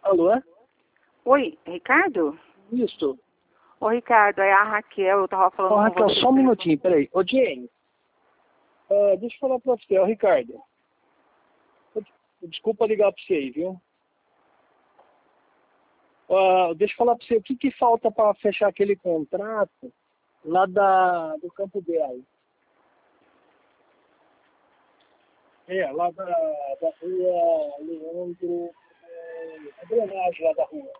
Alô? Oi, Ricardo? Isso. Ô, Ricardo, é a Raquel, eu tava falando Ô, com Raquel, você. só um minutinho, peraí. Ô, James, deixa eu falar pra você, ó, Ricardo. Desculpa ligar pra você aí, viu? Deixa eu falar pra você, o que falta pra fechar aquele contrato lá do Campo Belo? Lá da rua Leandro, a drenagem lá da rua.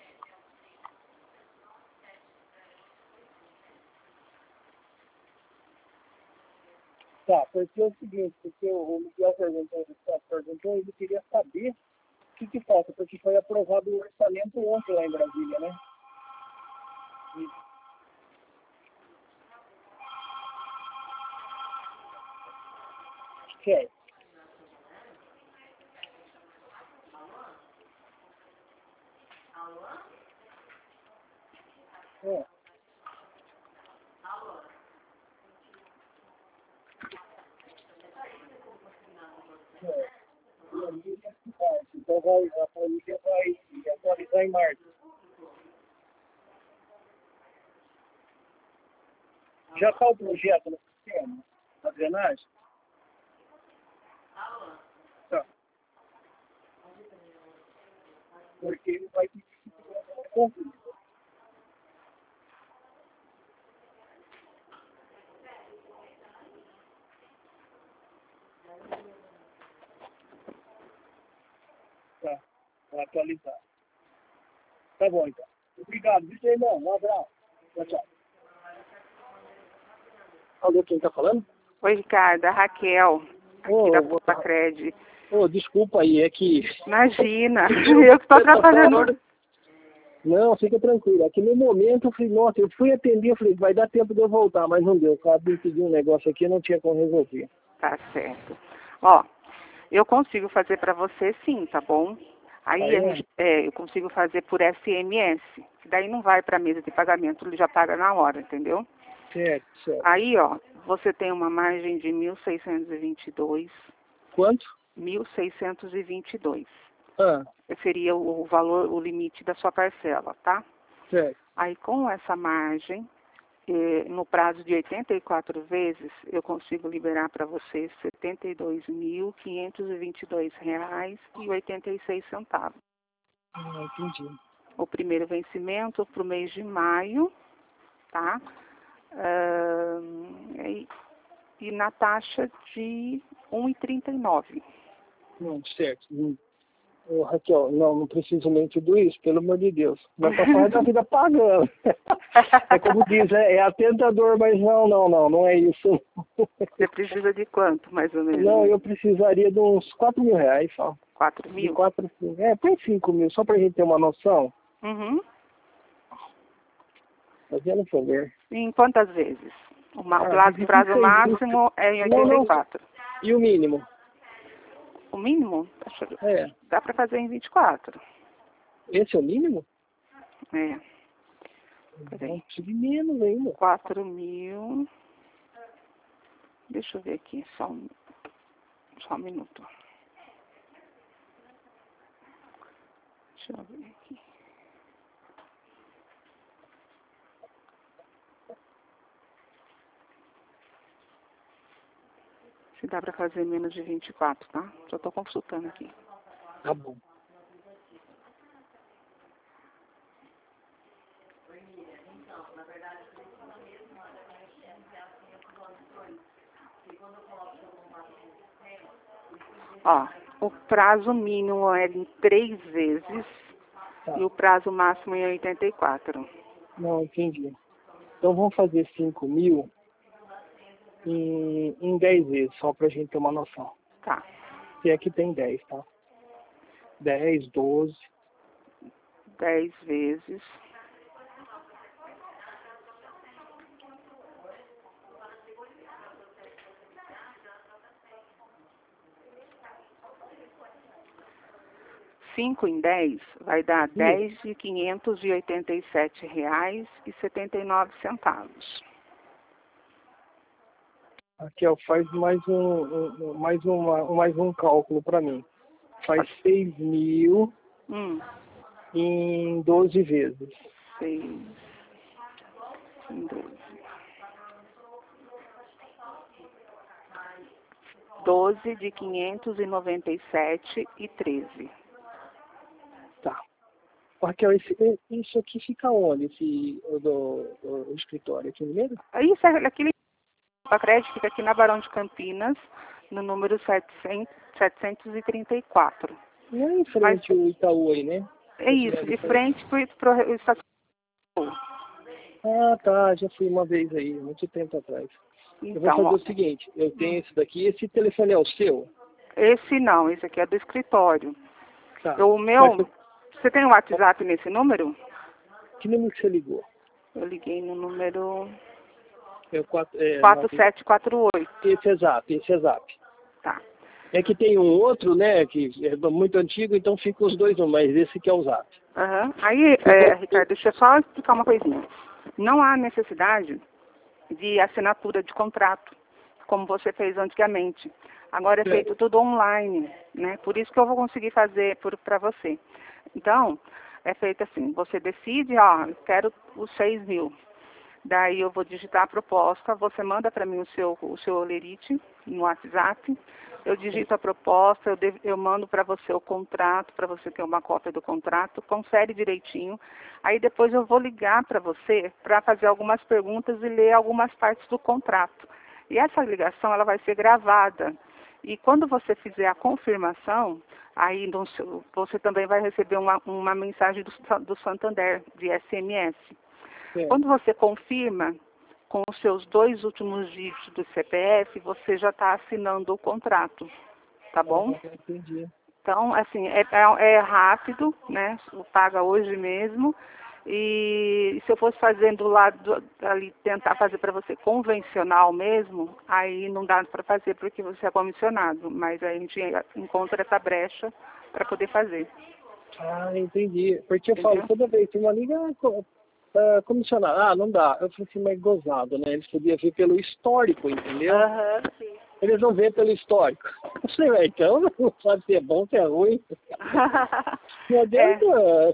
Tá, porque é o seguinte, porque o Miguel perguntou, ele queria saber o que falta, porque foi aprovado o orçamento ontem lá em Brasília, né? Certo. É. Então a polícia vai atualizar em março. Já está o projeto no sistema, a drenagem? Tá. Porque ele vai ter que concluir. Tá, vai atualizar. Tá bom, então. Obrigado, viu, irmão? Um abraço. Tchau, tchau. Alô, quem tá falando? Oi, Ricardo, a Raquel, aqui da Pulpacred. Desculpa aí, é que... Imagina, eu que estou atrapalhando. Não, fica tranquilo. Aqui no momento eu falei, nossa, eu fui atender, eu falei, vai dar tempo de eu voltar, mas não deu. Acabei de pedir um negócio aqui, eu não tinha como resolver. Tá certo. Ó, eu consigo fazer para você sim, tá bom? Aí eu consigo fazer por SMS, que daí não vai para a mesa de pagamento, ele já paga na hora, entendeu? Certo. Aí, ó, você tem uma margem de 1.622. Quanto? 1.622. Ah. Seria o valor, o limite da sua parcela, tá? Certo. Aí, com essa margem, no prazo de 84 vezes, eu consigo liberar para você R$ 72.522,86. Entendi. O primeiro vencimento para o mês de maio, tá? E na taxa de 1,39. Certo. Raquel, não preciso nem tudo isso, pelo amor de Deus. Vai passar a vida pagando. É como diz, é atentador, mas não é isso. Você precisa de quanto, mais ou menos? Não, eu precisaria de uns R$4.000 só. 4 mil? Põe 5 mil, só pra gente ter uma noção. Uhum. Fazendo favor. Em quantas vezes? O prazo máximo é em 84. E o mínimo? O mínimo? Dá para fazer em 24. Esse é o mínimo? É. Peraí. Não preciso de menos ainda. 4 mil. Deixa eu ver aqui, só um minuto. Deixa eu ver aqui. Se dá para fazer menos de 24, tá? Já estou consultando aqui. Tá bom. Ó, o prazo mínimo é em 3 vezes e o prazo máximo é em 84. Não, entendi. Então vamos fazer 5 mil em 10 vezes, só pra gente ter uma noção. Tá. E aqui tem 10, tá? 10, 12. 10 vezes. Cinco em 10 vai dar R$10.587,79. Raquel, faz mais um cálculo para mim. Faz 6 mil em 12 vezes. 6 em 12. 12 de 597,13. Tá. Raquel, isso aqui fica onde, o escritório aqui mesmo? Isso é aquele crédito fica aqui na Barão de Campinas, no número 734. Não é em frente ao Itaú aí, né? É isso, de frente para o estacionamento. Ah, tá, já fui uma vez aí, muito tempo atrás. Eu vou Então, fazer o seguinte, eu tenho esse daqui, esse telefone é o seu? esse não, esse aqui é do escritório. Tá. O meu, você tem o WhatsApp nesse número? Que número que você ligou? Eu liguei no número É o 4748. Esse é Zap. Tá. É que tem um outro, né, que é muito antigo, então fica os dois, mas esse que é o Zap. Uhum. Aí, Ricardo, deixa eu só explicar uma coisinha. Não há necessidade de assinatura de contrato, como você fez antigamente. Agora é feito tudo online, né? Por isso que eu vou conseguir fazer para você. Então, é feito assim, você decide, eu quero os 6 mil. Daí eu vou digitar a proposta, você manda para mim o seu olerite no WhatsApp, eu digito a proposta, eu mando para você o contrato, para você ter uma cópia do contrato, confere direitinho. Aí depois eu vou ligar para você para fazer algumas perguntas e ler algumas partes do contrato. E essa ligação ela vai ser gravada. E quando você fizer a confirmação, aí você também vai receber uma mensagem do Santander, de SMS. Quando você confirma com os seus 2 últimos dígitos do CPF, você já está assinando o contrato, tá bom? Entendi. Então, assim, é rápido, né? Paga hoje mesmo. E se eu fosse fazendo ali, tentar fazer para você convencional mesmo, aí não dá para fazer porque você é comissionado. Mas aí a gente encontra essa brecha para poder fazer. Ah, entendi. Porque eu falo, toda vez que uma liga, comissionado, não dá. Eu falei assim, mas gozado, né? Eles podiam ver pelo histórico, entendeu? Sim. Eles não vêem pelo histórico. Eu falei, então, não sabe se é bom, se é ruim. Não adianta.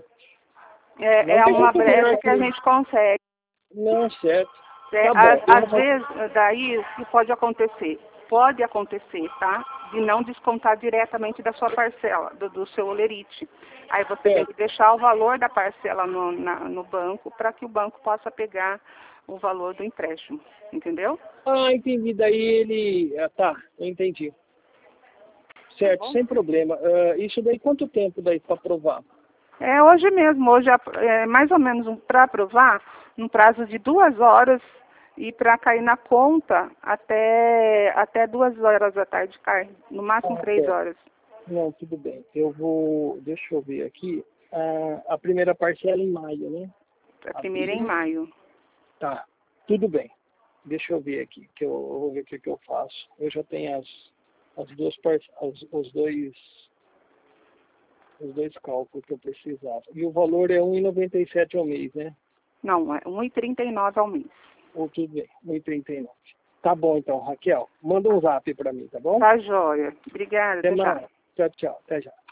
É uma brecha que a gente consegue. Não, certo. Tá bom. Às vezes, daí, o que pode acontecer? Pode acontecer, tá? De não descontar diretamente da sua parcela, do seu olerite. Aí você tem que deixar o valor da parcela no banco para que o banco possa pegar o valor do empréstimo. Entendeu? Ah, entendi. Daí ele... tá, entendi. Certo, Tá bom? sem problema. Isso daí, quanto tempo daí para aprovar? É hoje mesmo. Hoje é mais ou menos para aprovar, um prazo de 2 horas e para cair na conta até 2 horas da tarde cai. No máximo 3 horas. Não, tudo bem. Eu vou... Deixa eu ver aqui. A primeira parcela em maio, né? A primeira em maio. Tá, tudo bem. Deixa eu ver aqui, que eu vou ver o que eu faço. Eu já tenho os dois cálculos que eu precisava. E o valor é R$ 1,97 ao mês, né? Não, é R$ 1,39 ao mês. Tudo bem, R$ 1,39. Tá bom então, Raquel. Manda um zap para mim, tá bom? Tá joia. Obrigada. Até mais. Tchau, tchau. Até já.